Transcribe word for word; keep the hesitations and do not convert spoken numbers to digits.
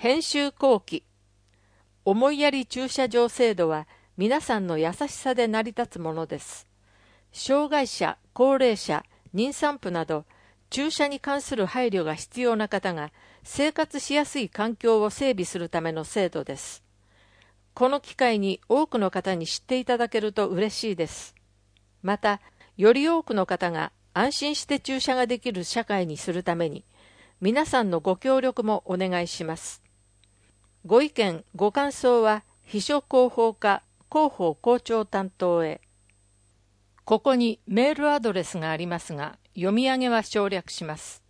編集後期。思いやり駐車場制度は皆さんの優しさで成り立つものです。障害者、高齢者、妊産婦など、駐車に関する配慮が必要な方が生活しやすい環境を整備するための制度です。この機会に多くの方に知っていただけると嬉しいです。また、より多くの方が安心して駐車ができる社会にするために、皆さんのご協力もお願いします。ご意見、ご感想は、秘書広報課広報校長担当へ。ここにメールアドレスがありますが、読み上げは省略します。